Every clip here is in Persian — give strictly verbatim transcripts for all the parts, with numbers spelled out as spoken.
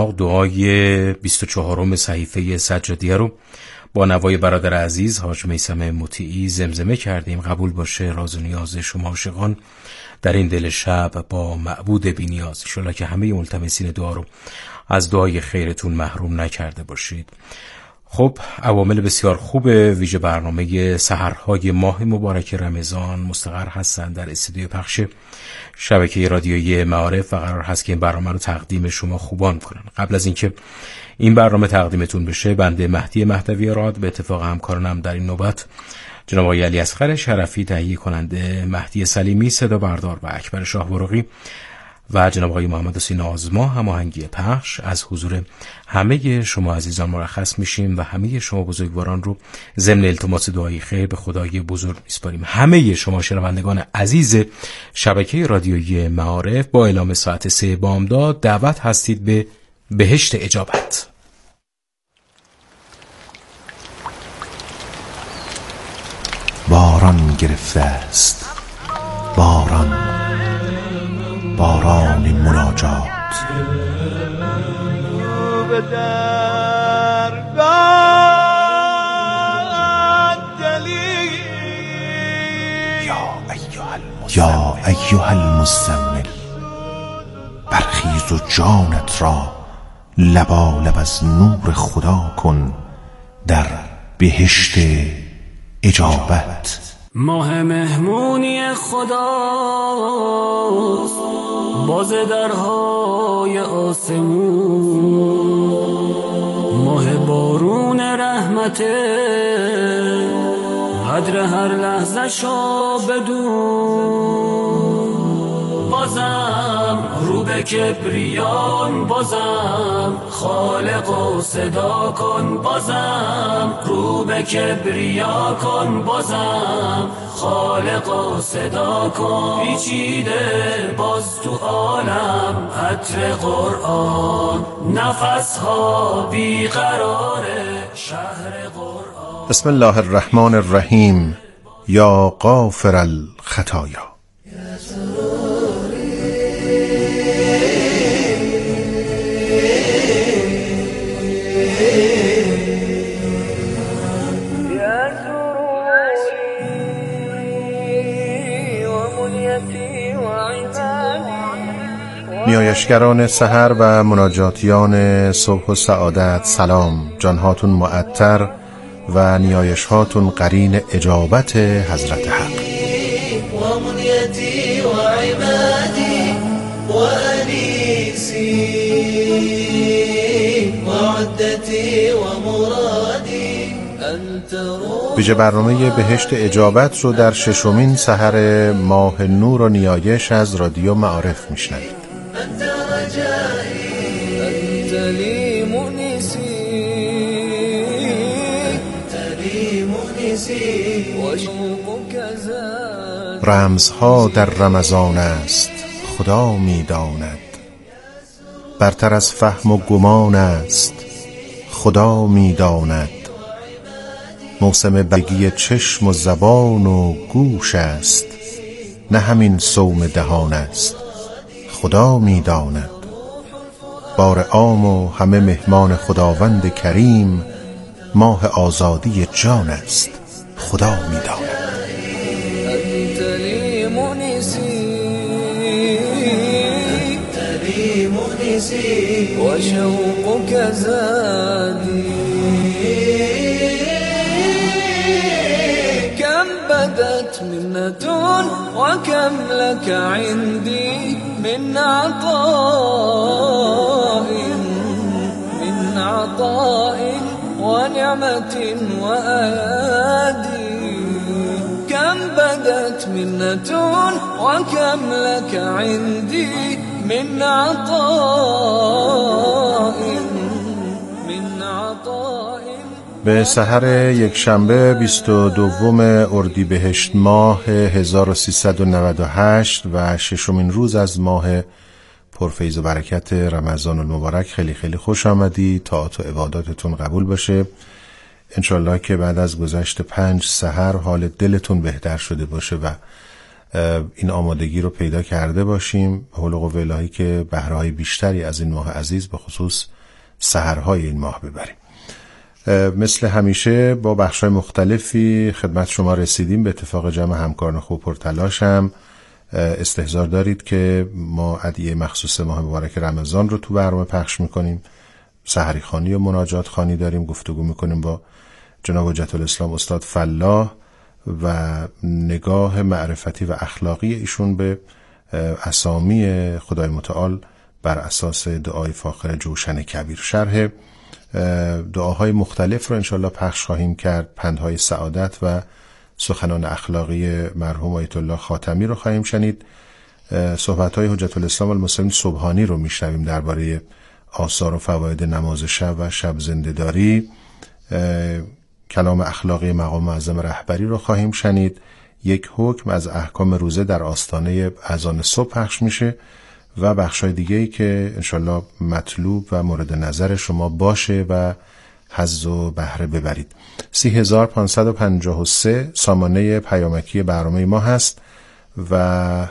دعای بیست و چهارم صحیفه سجادیه رو با نوای برادر عزیز حاج میثم مطیعی زمزمه کردیم. قبول باشه راز و نیاز شما عاشقان در این دل شب با معبود بی نیاز. ان شاءالله که همه ملتمسین دعا رو از دعای خیرتون محروم نکرده باشید. خب عوامل بسیار خوب ویژه برنامه سحرهای ماه مبارک رمضان مستقر هستند در استودیو پخش شبکه رادیویی معارف و قرار هست که این برنامه رو تقدیم شما خوبان کنن. قبل از اینکه این برنامه تقدیمتون بشه، بنده مهدی مهدوی راد به اتفاق همکارانم در این نوبت جناب آقای علی اصغر شرفی تهیه کننده، مهدی سلیمی صدا بردار و اکبر شاهبرقی و جناب آقای محمد حسین آزما هماهنگی پخش، از حضور همه شما عزیزان مرخص میشیم و همه شما بزرگواران رو ضمن التماس دعای خیر به خدای بزرگ میسپاریم. همه شما شنوندگان عزیز شبکه رادیویی معارف با اعلام ساعت سه بامداد دعوت هستید به بهشت اجابت. باران گرفته است، باران، باران مناجات. یا ایها المزمل، برخیز و جانت را لبالب از نور خدا کن در بهشت اجابت. ماه مهمونی خداست، باز درهای آسمون، ماه بارون رحمته، قدر هر لحظه شو بدون. بازم رو به کبریان، بازم خالق و صدا کن، بازم رو به کبریا کن، بازم خالق و صدا کن. پیچیده باز تو عالم عطر قرآن، نفسها بیقرار شهر قرآن. بسم الله الرحمن الرحیم. یا غافر الخطایا. نیایشگران سحر و مناجاتیان صبح و سعادت، سلام. جانهاتون معطر و نیایشهاتون قرین اجابت حضرت حق. و منیتی و عبادی و انیسی و عدتی و مرادی. ویژه برنامه بهشت اجابت رو در ششمین سحر ماه نور و نیایش از رادیو معارف میشنوید. انت رجایی، انت لی مونسی، انت لی مونسی و شوقک زاد. رمزها در رمضان است خدا میداند، برتر از فهم و گمان است خدا میداند. موسم بگی چشم و زبان و گوش است، نه همین صوم دهان است خدا میداند. بار عام و همه مهمان خداوند کریم، ماه آزادی جان است خدا میداند. انت لی مونسی، انت لی مونسی و شوقک زادی. كم بدت منة وكم لك عندي من عطاء، من عطاء ونعمة وأيادي. كم بدت منة وكم لك عندي من عطاء، من عطاء. به سحر یک شنبه بیست و دوم اردیبهشت ماه هزار و سیصد و نود و هشت و ششمین روز از ماه پرفیض و برکت رمضان المبارک خیلی خیلی خوش آمدی. طاعت و عباداتتون قبول باشه. انشالله که بعد از گذشت پنج سحر حال دلتون بهتر شده باشه و این آمادگی رو پیدا کرده باشیم، حول قوه الهی که بهره‌های بیشتری از این ماه عزیز به خصوص سحرهای این ماه ببریم. مثل همیشه با بخش‌های مختلفی خدمت شما رسیدیم. به اتفاق جمع همکاران خوب پرتلاشم استحضار دارید که ما ادعیه مخصوص ماه مبارک رمضان رو تو برنامه پخش میکنیم. سحری خوانی و مناجات خوانی داریم، گفتگو میکنیم با جناب حجت الاسلام استاد فلاح و نگاه معرفتی و اخلاقی ایشون به اسامی خدای متعال بر اساس دعای فاخر جوشن کبیر. شرح دعاهای مختلف رو انشالله پخش خواهیم کرد. پندهای سعادت و سخنان اخلاقی مرحوم آیت الله خاتمی رو خواهیم شنید. صحبت‌های حجت الاسلام المسلمین سبحانی رو میشنویم درباره آثار و فواید نماز شب و شب زنده‌داری. کلام اخلاقی مقام معظم رهبری رو خواهیم شنید. یک حکم از احکام روزه در آستانه اذان صبح پخش میشه و بخشای دیگه‌ای که انشالله مطلوب و مورد نظر شما باشه و حظ و بهره ببرید. سی هزار پانصد و پنجاه و سه سامانه پیامکی برنامه ما هست و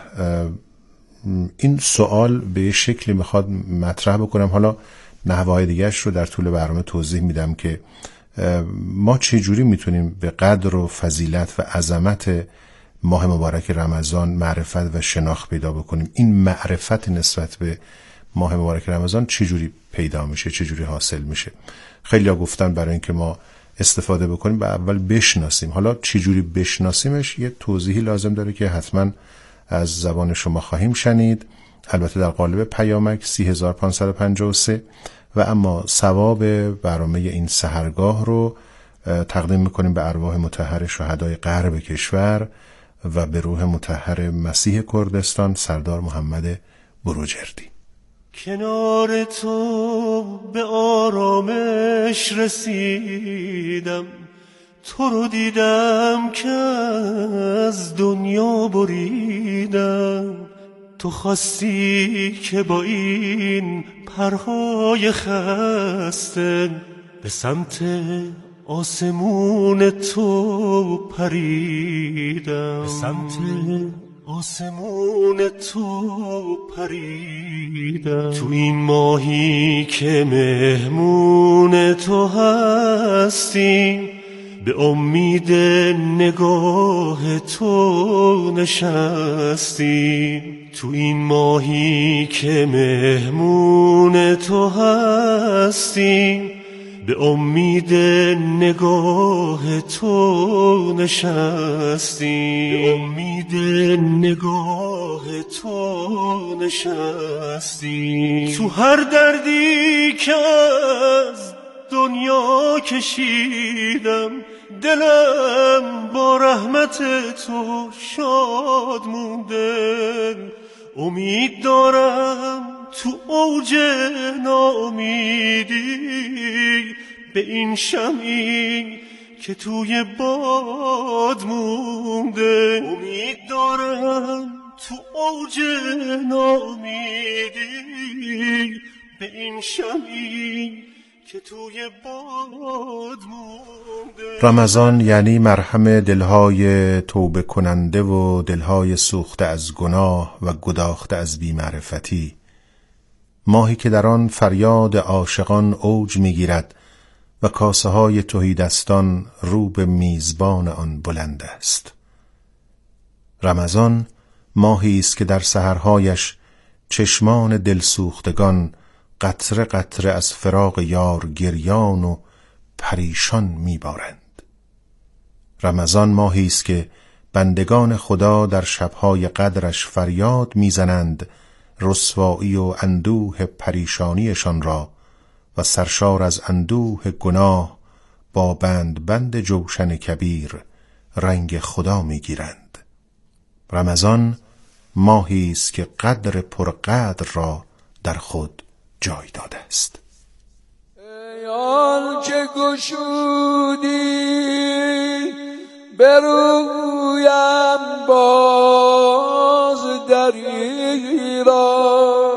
این سوال به شکلی میخواد مطرح بکنم. حالا نحوهای دیگرش رو در طول برنامه توضیح میدم که ما چه جوری میتونیم به قدر و فضیلت و عظمت ماه مبارک رمضان معرفت و شناخت پیدا بکنیم. این معرفت نسبت به ماه مبارک رمضان چه جوری پیدا میشه، چه جوری حاصل میشه؟ خیلی ها گفتن برای اینکه ما استفاده بکنیم به اول بشناسیم. حالا چه جوری بشناسیمش یه توضیحی لازم داره که حتما از زبان شما خواهیم شنید، البته در قالب پیامک سی هزار پانصد و پنجاه و سه. و اما ثواب برنامه این سحرگاه رو تقدیم میکنیم به ارواح مطهر شهدای غرب کشور و به روح مطهر مسیح کردستان سردار محمد بروجردی. کنار تو به آرامش رسیدم، تو رو دیدم که از دنیا بریدم. تو خواستی که با این پرهای خسته به سمت آسمون تو پریدم، به سمت آسمون تو پریدم. تو این ماهی که مهمون تو هستیم، به امید نگاه تو نشستیم. تو این ماهی که مهمون تو هستیم، به امید نگاه تو نشستیم. به امید نگاه تو نشستیم. تو هر دردی که از دنیا کشیدم، دلم با رحمت تو شاد مونده. امید دارم تو اوج ناامیدی به این شمعی که توی باد مونده. امید دارم تو اوج ناامیدی به این شمعی که توی باد مونده. رمضان یعنی مرهم دلهای توبه کننده و دلهای سوخته از گناه و گداخته از بی‌معرفتی. ماهی که در آن فریاد عاشقان اوج می‌گیرد و کاسه های تهیدستان رو به میزبان آن بلند است. رمضان ماهی است که در سحرهایش چشمان دلسوختگان قطره قطره از فراق یار گریان و پریشان میبارند. رمضان ماهی است که بندگان خدا در شبهای قدرش فریاد میزنند رسوایی و اندوه پریشانیشان را و سرشار از اندوه گناه با بند بند جوشن کبیر رنگ خدا میگیرند. رمضان ماهی است که قدر پرقدر را در خود جای داده است. ای آنچه گشودی به رویم باز دری را،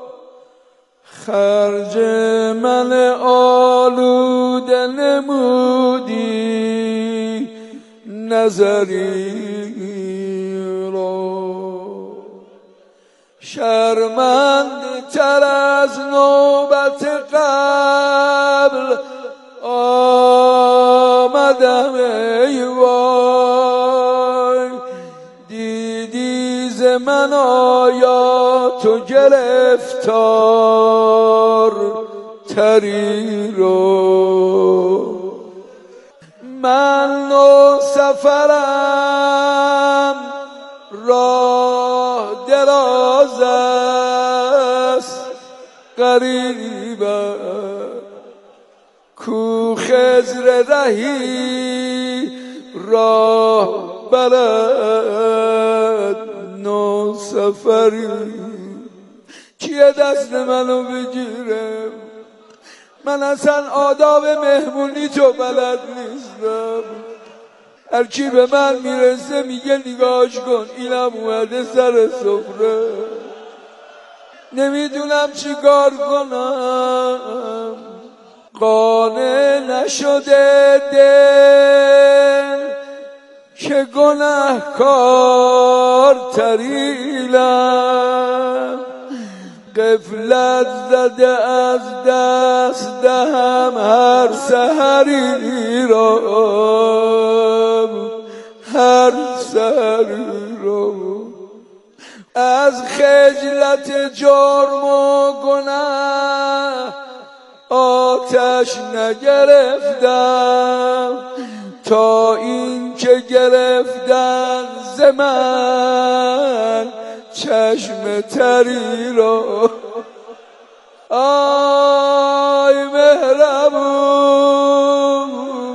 خرج من آلوده نمودی نظری را. شرمنده تر از نوبت قبل آمدم ای وای. دیدی ز من آیا تو گرفتار تری رو؟ من نو سفرم راه دراز است غریبم، کو خضر رهی راه برد نو سفری. کیه دست منو بگیره؟ من اصلا آداب مهمونی تو بلد نیستم. هر کی به من میرسه میگه نگاهش کن اینم اومده سر سفره. نمیدونم چی کار کنم، قانع نشده دل که گناهکار تریلم. غفلت زده از دست دهم هر سحری را، هر سحری را. از خجلت جرم و گناه آتش نگرفتم، تا این که گرفتن ز من چشم تری را. آی مهربون،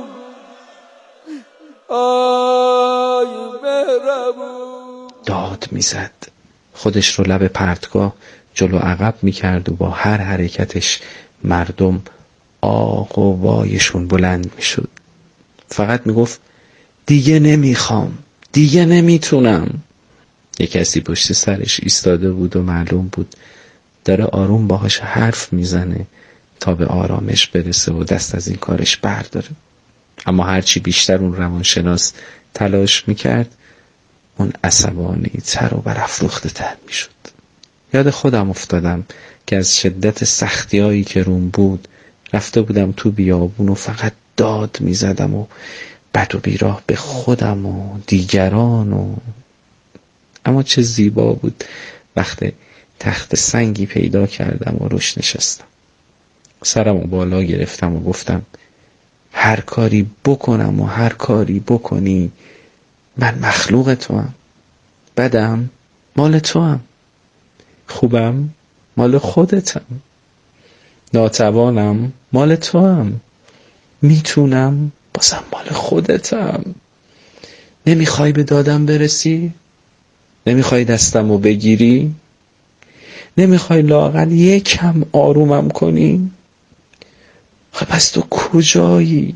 آی مهربون. داد میزد، خودش رو لب پرتگاه جلو عقب میکرد و با هر حرکتش مردم آق و وایشون بلند میشد. فقط میگفت دیگه نمیخوام، دیگه نمیتونم. یک کسی پشت سرش ایستاده بود و معلوم بود داره آروم باهاش حرف میزنه تا به آرامش برسه و دست از این کارش برداره. اما هرچی بیشتر اون روانشناس تلاش میکرد اون عصبانی تر و برافروخته تر میشد. یاد خودم افتادم که از شدت سختی هایی که روم بود رفته بودم تو بیابون و فقط داد میزدم و بد و بیراه به خودم و دیگران. و اما چه زیبا بود وقتی تخت سنگی پیدا کردم و روش نشستم. سرم و بالا گرفتم و گفتم هر کاری بکنم و هر کاری بکنی من مخلوق تو هم. بدم مال تو هم، خوبم مال خودتم، ناتوانم مال تو هم، میتونم بازم مال خودتم. نمیخوای به دادم برسی؟ نمیخوای دستمو بگیری؟ نمیخوای لااقل یکم آرومم کنی؟ خب پس تو کجایی؟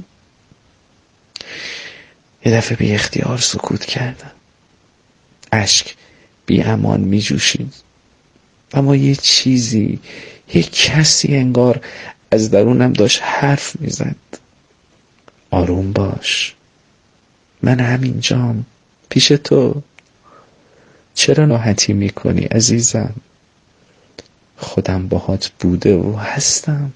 یه دفعه بی اختیار سکوت کردم. اشک بی امان می جوشید. اما یه چیزی، یه کسی انگار از درونم داشت حرف می زد. آروم باش، من همینجام پیش تو. چرا ناراحتی می کنی عزیزم؟ خودم باهات بوده و هستم.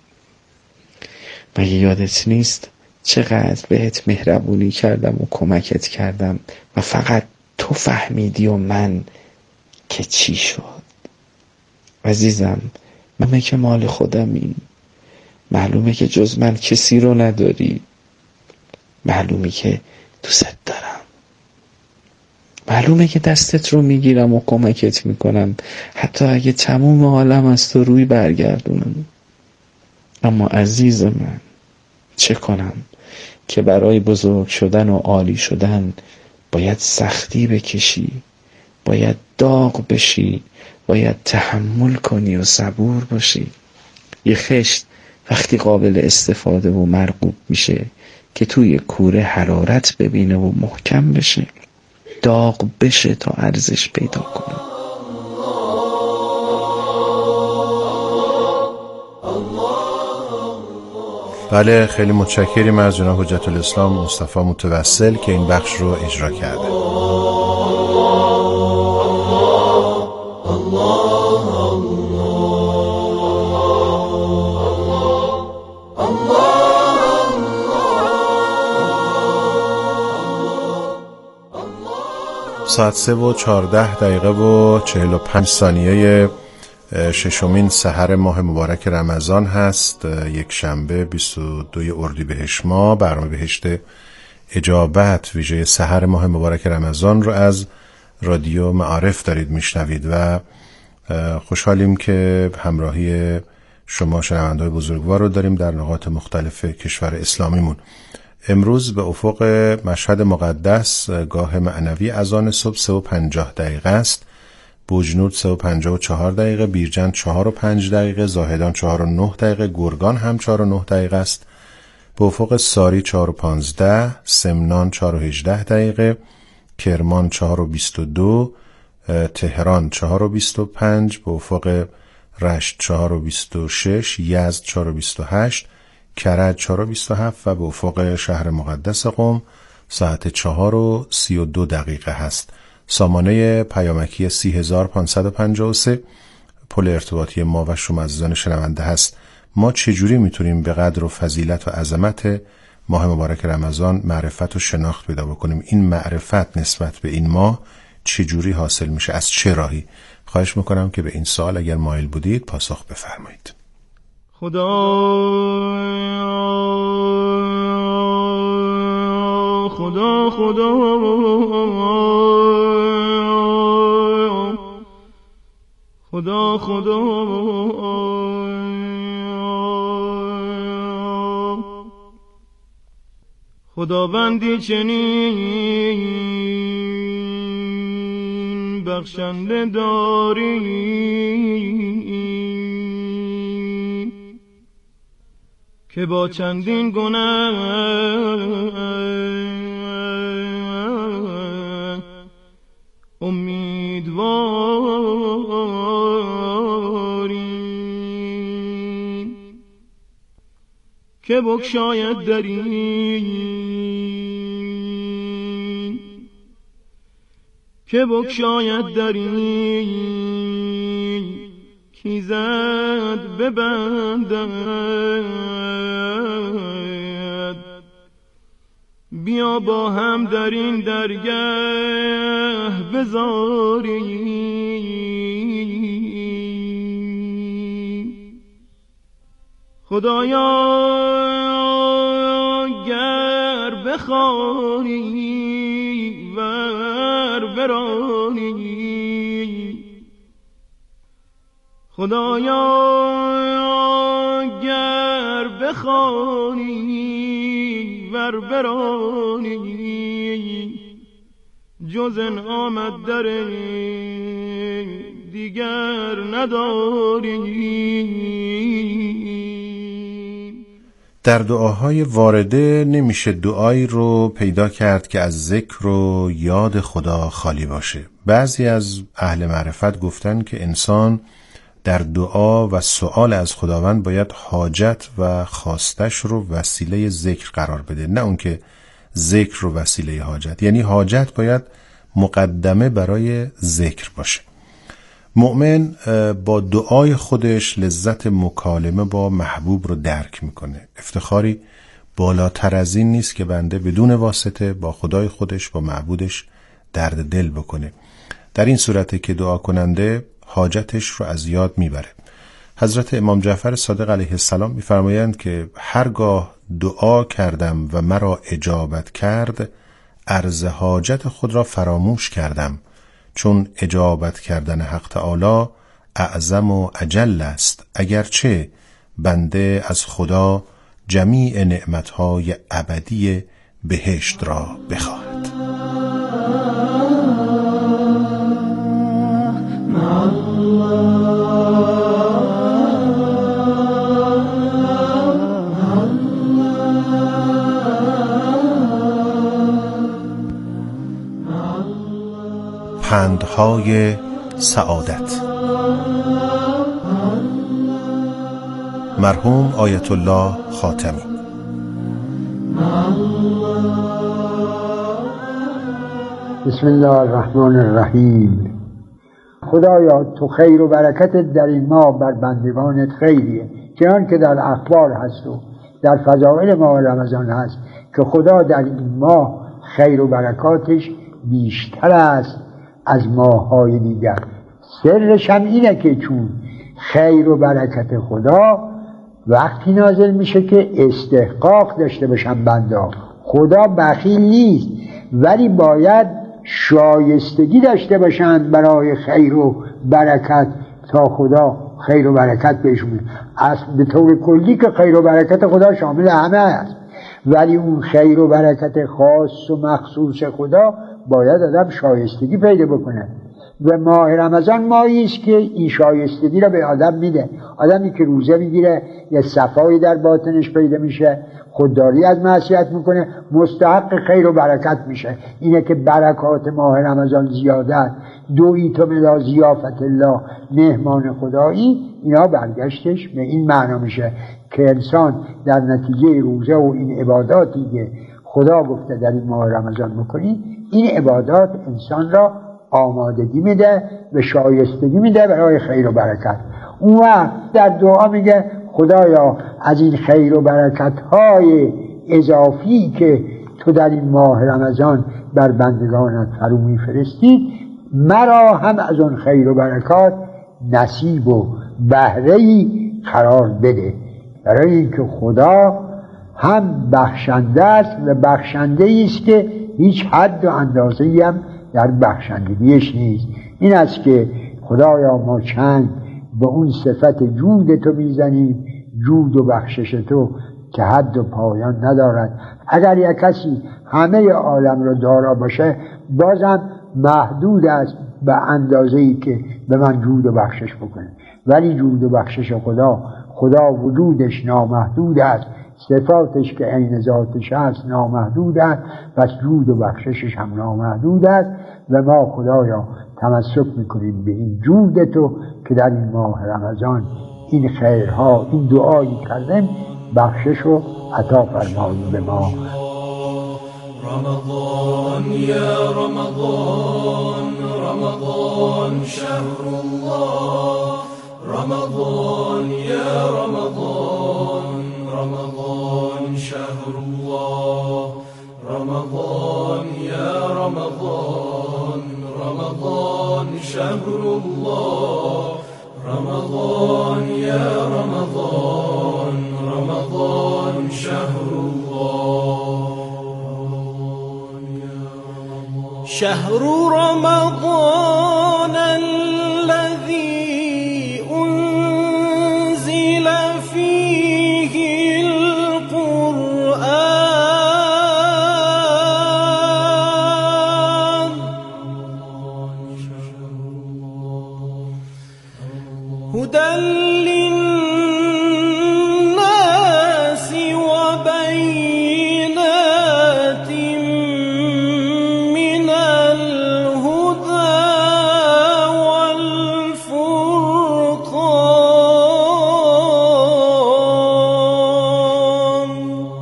مگه یادت نیست چقدر بهت مهربونی کردم و کمکت کردم و فقط تو فهمیدی و من که چی شد؟ عزیزم من که مال خودمی، معلومه که جز من کسی رو نداری، معلومه که دوست دارم، معلومه که دستت رو میگیرم و کمکت میکنم حتی اگه تموم عالم از تو روی برگردونم. اما عزیز من چه کنم که برای بزرگ شدن و عالی شدن باید سختی بکشی، باید داغ بشی، باید تحمل کنی و صبور باشی. یه خشت وقتی قابل استفاده و مرغوب میشه که توی کوره حرارت ببینه و محکم بشه، داغ بشه تا ارزش پیدا کنه. بله، خیلی متشکریم از جناب حجت الاسلام مصطفی متوسل که این بخش رو اجرا کرده. الله ساعت سه و چهارده دقیقه و چهل و پنج ثانیه ششمین سحر ماه مبارک رمضان هست. یک شنبه بیست و دو اردیبهشت ماه. برنامه بهشت اجابت ویژه سحر ماه مبارک رمضان رو از رادیو معارف دارید میشنوید و خوشحالیم که همراهی شما شنونده‌های بزرگوار رو داریم در نقاط مختلف کشور اسلامیمون. امروز به افق مشهد مقدس گاه معنوی اذان صبح سه و پنجاه دقیقه است، بوجنود سه و پنجاه و چهار دقیقه، بیرجند چهار و پنج دقیقه، زاهدان چهار و نه دقیقه، گرگان هم چهار و نه دقیقه است. به افق ساری چهار و پانزده، سمنان چهار و هجده دقیقه، کرمان چهار و بیست و دو، تهران چهار و بیست و پنج، به افق رشت چهار و بیست و شش، یزد چهار و بیست و هشت، کرج چهار و بیست و هفت و به افق شهر مقدس قم ساعت چهار و سی و دو دقیقه هست. سامانه پیامکی سی هزار پانصد و پنجاه و سه پل ارتباطی ما و شما عزیزان شنونده هست. ما چجوری میتونیم به قدر و فضیلت و عظمت ماه مبارک رمضان معرفت و شناخت پیدا بکنیم؟ این معرفت نسبت به این ماه چجوری حاصل میشه؟ از چه راهی؟ خواهش میکنم که به این سوال اگر مایل بودید پاسخ بفرمایید. خدا خدا خدا خدا خدا خداوندی چنین بخشنده داری که با چندین گناه امیدواری که بگشاید دری که بگشاید دری کیزد ببندد بیا با هم در این درگه بزاری. خدایا گر بخوانی ور برانی، خدایا گر بخوانی ور برانی، جز انعامت در دیگر نداری. در دعاهای وارده نمیشه دعایی رو پیدا کرد که از ذکر و یاد خدا خالی باشه. بعضی از اهل معرفت گفتن که انسان در دعا و سؤال از خداوند باید حاجت و خواستش رو وسیله ذکر قرار بده، نه اون که ذکر رو وسیله حاجت. یعنی حاجت باید مقدمه برای ذکر باشه. مؤمن با دعای خودش لذت مکالمه با محبوب رو درک میکنه. افتخاری بالاتر از این نیست که بنده بدون واسطه با خدای خودش با معبودش درد دل بکنه. در این صورته که دعا کننده حاجتش رو از یاد میبره. حضرت امام جعفر صادق علیه السلام میفرمایند که هرگاه دعا کردم و مرا اجابت کرد، عرض حاجت خود را فراموش کردم، چون اجابت کردن حق تعالی اعظم و اجل است، اگرچه بنده از خدا جمیع نعمتهای ابدی بهشت را بخواهد. پندهای سعادت. مرحوم آیت الله خاتمی. بسم الله الرحمن الرحیم. خدایا تو خیر و برکتت در این ماه بر بندگانت خیریه، چنان که در اخبار هست و در فضائل ماه رمضان هست که خدا در این ماه خیر و برکاتش بیشتر است از ماه‌های دیگر. سرش هم اینه که چون خیر و برکت خدا وقتی نازل میشه که استحقاق داشته باشن بنده. خدا بخیل نیست، ولی باید شایستگی داشته باشند برای خیر و برکت تا خدا خیر و برکت بهشون میده. اصل به طور کلی که خیر و برکت خدا شامل همه است، ولی اون خیر و برکت خاص و مخصوص خدا باید آدم شایستگی پیدا بکنه. و ماه رمضان ماهی است که این شایستگی را به آدم میده. آدمی که روزه میگیره یه صفایی در باطنش پیدا میشه، خودداری از معصیت میکنه، مستحق خیر و برکت میشه. اینه که برکات ماه رمضان زیادت، دویی تو ملا ضیافت الله، مهمان خدایی، اینا برگشتش به این معنا میشه که انسان در نتیجه روزه و این عباداتی که خدا گفته در این ماه رمضان بکنی، این عبادات انسان را آمادگی میده و شایستگی میده برای خیر و برکت. اون وقت در دعا میگه خدایا از این خیر و برکت های اضافی که تو در این ماه رمضان بر بندگانت فرو میفرستید، مرا هم از اون خیر و برکات نصیب و بهره‌ای قرار بده. برای اینکه خدا هم بخشنده است و بخشنده است که هیچ حد و اندازه‌ای هم در بخشندگیش نیست. این است که خدایا ما چنگ به اون صفت جود تو میزنیم، جود و بخشش تو که حد و پایان ندارد. اگر یک کسی همه عالم را دارا باشه بازم محدود است به اندازه‌ای که به من جود و بخشش بکنه، ولی جود و بخشش خدا خدا وجودش نامحدود است، صفاتش که عین ذاتش است نامحدود است، پس جود و بخششش هم نامحدود است. و ما خدایا تمسک میکنیم به این جود تو که در این ماه رمضان این خیرها، این دعایی کردیم، بخشش رو عطا فرمایی به ما. رمضان یا رمضان، رمضان شهر الله، رمضان یا رمضان، رمضان شهر الله، رمضان یا رمضان، رمضان شهر الله، رمضان یا رمضان، رمضان شهر الله. شهر رمضان الذي أنزل فيه القرآن، هدى للناس وبينات من الهدى والفرقان.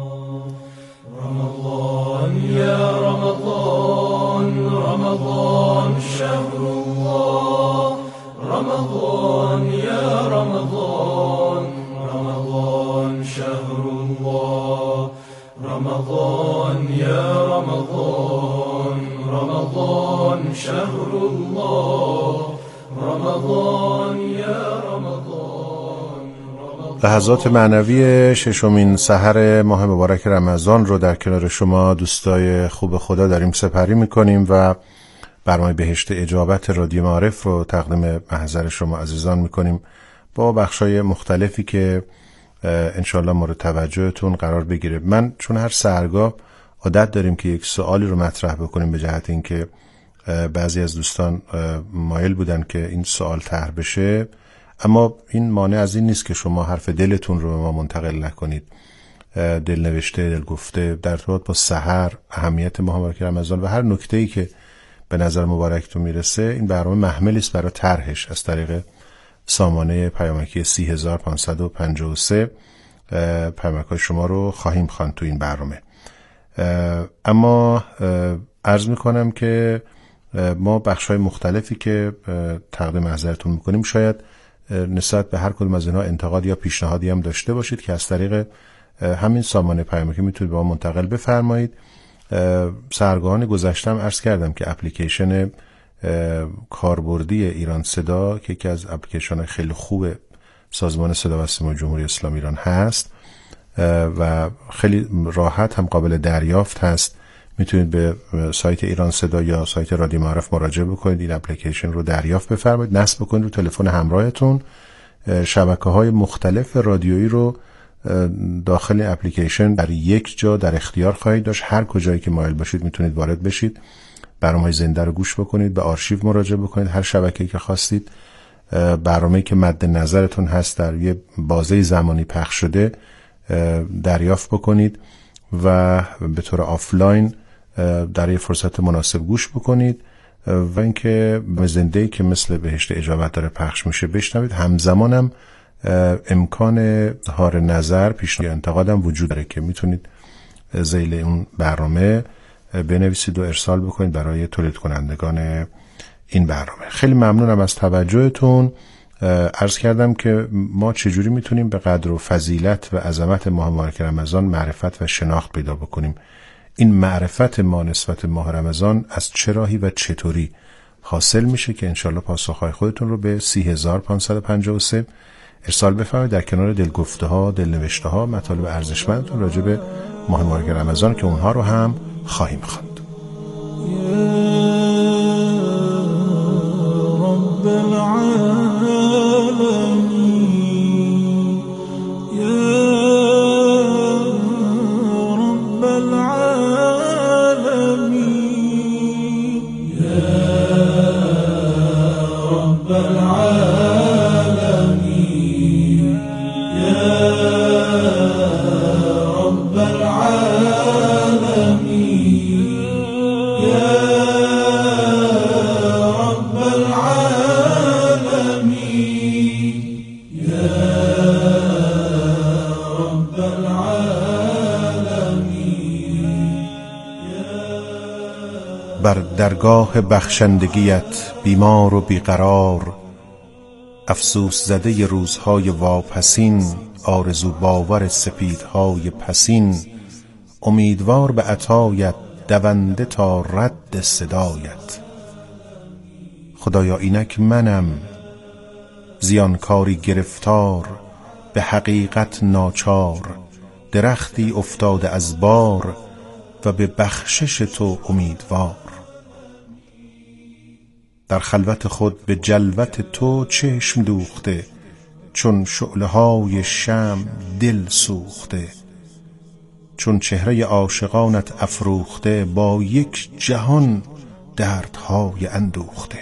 رمضان يا رمضان، رمضان شهر الله، رمضان يا رمضان، رمضان شهر الله، رمضان يا رمضان، رمضان شهر الله، رمضان يا رمضان. لحظات معنوی ششمین سحر ماه مبارک رمضان رو در کنار شما دوستای خوب خدا داریم سپری میکنیم و برنامه بهشت اجابت رادیو معارف رو تقدیم محضر شما عزیزان میکنیم با بخشای مختلفی که انشالله مورد توجهتون قرار بگیره. من چون هر سحرگاه عادت داریم که یک سوالی رو مطرح بکنیم به جهت اینکه بعضی از دوستان مایل بودن که این سوال طرح بشه، اما این مانع از این نیست که شما حرف دلتون رو به ما منتقل نکنید. دل نوشته، دل گفته در ارتباط با سحر، اهمیت ماه مبارک رمضان و هر نکته‌ای که به نظر مبارکتون میرسه، این برنامه محملی است برای طرحش از طریق سامانه پیامکی سی هزار و پانصد و پنجاه و سه پیامک‌های شما رو خواهیم خواند تو این برنامه. اما عرض میکنم که ما بخش‌های مختلفی که تقدیم حضرتون میکنیم شاید نسبت به هر کدوم از اینها انتقاد یا پیشنهادی هم داشته باشید که از طریق همین سامانه پیامکی میتونید به ما منتقل بفرمایید. سحرگاهان گذشتم عرض کردم که اپلیکیشن کاربردی ایران صدا که یکی از اپلیکیشن خیلی خوب سازمان صدا و سیما جمهوری اسلامی ایران هست و خیلی راحت هم قابل دریافت هست. میتونید به سایت ایران صدا یا سایت رادیو معارف مراجعه بکنید، این اپلیکیشن رو دریافت بفرمایید، نصب بکنید رو تلفن همراهتون. شبکه‌های مختلف رادیویی رو داخل اپلیکیشن در یک جا در اختیار خواهید داشت. هر کجایی که مایل باشید میتونید وارد بشید، برنامه‌های زنده رو گوش بکنید، به آرشیو مراجعه بکنید، هر شبکه‌ای که خواستید برنامه‌ای که مد نظرتون هست در یه بازه زمانی پخش شده دریافت بکنید و به طور آفلاین در یه فرصت مناسب گوش بکنید و اینکه زنده‌ای که مثل بهشت اجابت داره پخش میشه بشنوید. همزمانم امکان اظهار نظر، پیشنهاد یا انتقادم وجود داره که میتونید ذیل اون برنامه بنویسید و ارسال بکنید برای تولید کنندگان این برنامه. خیلی ممنونم از توجهتون. عرض کردم که ما چجوری میتونیم به قدر و فضیلت و عظمت ماه مبارک رمضان معرفت و شناخت پیدا بکنیم. این معرفت ما نسبت ماه رمضان از چه راهی و چطوری حاصل میشه که انشالله پاسخهای خودتون رو به سی هزار و پانصد و پنجاه و سه ارسال بفرمایید. در کنار دلگفته ها، دلنوشته ها، مطالب ارزشمندتون راجع به ماه مبارک رمضان که اونها رو هم خواهیم خواند. رب العالمین یا رب العالمین یا رب العالمین یا رب العالمین یا بر درگاه بخشندگیت بیمار و بیقرار، افسوس زده روزهای واپسین، آرزو باور سپیدهای پسین، امیدوار به عطایت دونده تا رد صدایت. خدایا اینک منم زیانکاری گرفتار، به حقیقت ناچار، درختی افتاده از بار و به بخشش تو امیدوار. در خلوت خود به جلوت تو چشم دوخته، چون شعله های شمع دل سوخته، چون چهره عاشقانت افروخته، با یک جهان دردهای اندوخته.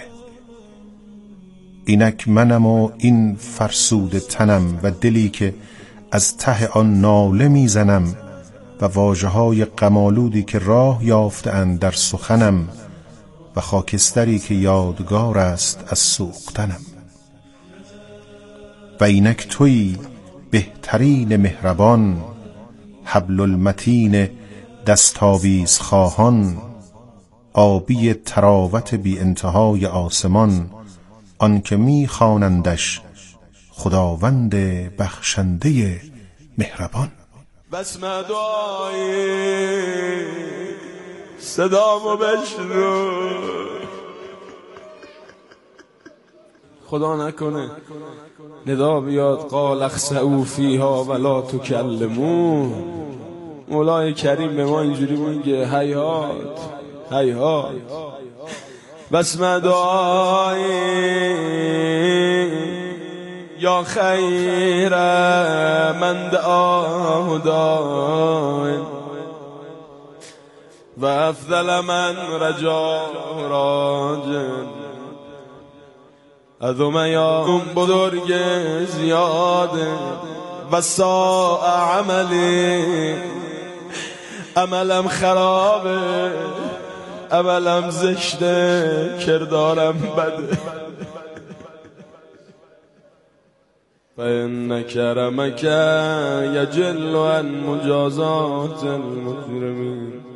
اینک منم و این فرسوده تنم و دلی که از ته آن ناله میزنم، و واژه های غم‌آلودی که راه یافته‌اند در سخنم، و خاکستری که یادگار است از سوختنم. و اینک تویی بهترین مهربان، حبل المتین دستاویز خواهان، آبی تراوت بی انتهای آسمان، آن که می خوانندش خداوند بخشنده مهربان. بس دعایی صدامو بشنو، خدا نکنه ندا بیاد قال اخسئوا فیها ولا تکلمون. مولای کریم به ما اینجوری میگه هیهات هیهات. بس دعایی یا خیر من دعاه داین و افضل من رجا راجن. ادوم یا اون بزرگ زیاده و ساء عملی، عملم خرابه، عملم زشته، کردارم بده. فإن کرمک یجل عن مجازات المجرمین.